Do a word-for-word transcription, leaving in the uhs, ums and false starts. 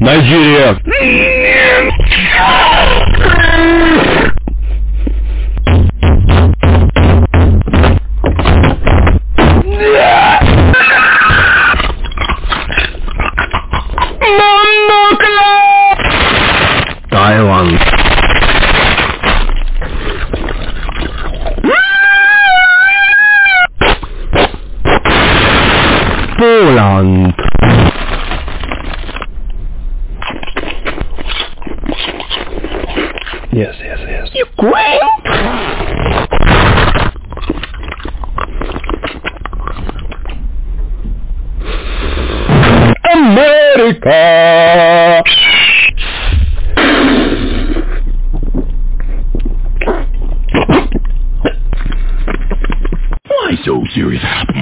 Nigeria. Taiwan. Poland. Yes, yes, yes. Ukraine. America. Why so serious?